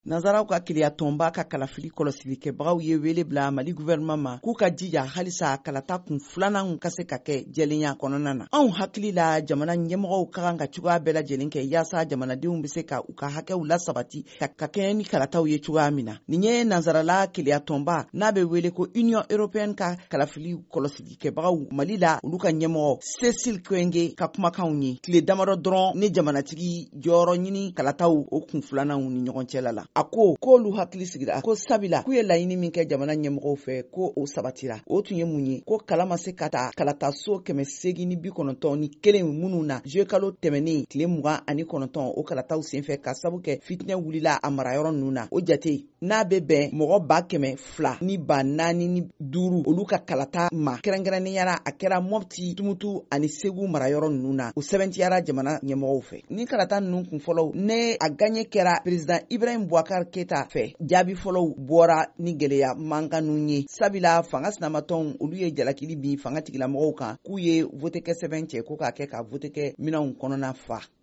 Nazaraw ka kiliya tɔnba ka kalafili kɔlɔsilikɛbagaw ye wele bila Mali gouvernement ma k'u ka jija halisa kalata kun filananw ka se ka kɛ jɛlenya kɔnɔna na. Anw hakili la jamana ɲɛmɔgɔw ka kan ka cogoya bɛɛ lajɛlen kɛ yaasa jamanadenw bɛ se ka u ka hakɛw lasabati ka kɛɲɛ ni kalataw ye cogoya min na. Nin ye nazarala kiliya tɔnba n'a bɛ wele ko Union Européenne ka kalafili kɔlɔsilikɛbagaw Mali la olu ka ɲɛmɔgɔ Cécile Kyenge ka kumakanw ye tile damadɔ dɔrɔn ni jamanatigi jɔyɔrɔ ɲini kalataw o kun filananw ni ɲɔgɔn cɛla la. A ko k'olu hakili sigira ko sabila k'u ye laɲini min kɛ jamana ɲɛmɔgɔw fɛ ko o sabatira. O tun ye mun ye ko kala ma se ka ta kalata so 891 minnu na juillet kalo tɛmɛnen tile 29 o kalataw senfɛ ka sabu kɛ fitinɛ wulila a marayɔrɔ ninnu na. O jate n'a bɛ bɛn mɔgɔ 2,405 olu ka kalata ma kɛrɛnkɛrɛnniyara a kɛra Mopti, Tumutu ani Segu marayɔrɔ ninnu na o sɛbɛntiyara jamana ɲɛmɔgɔw fɛ. Ni kalata ninnu kun fɔlɔw ne a gagné kɛra président Ibrahim Boubacar Keita fɛ jaabi fɔlɔw bɔra ni gɛlɛya mankannu ye sabila fanga sinamatɔnw olu ye jalakili bin fanga tigilamɔgɔw kan k'u ye vote kɛ sɛbɛn cɛ ko k'a kɛ ka vote kɛ minɛnw kɔnɔna fa.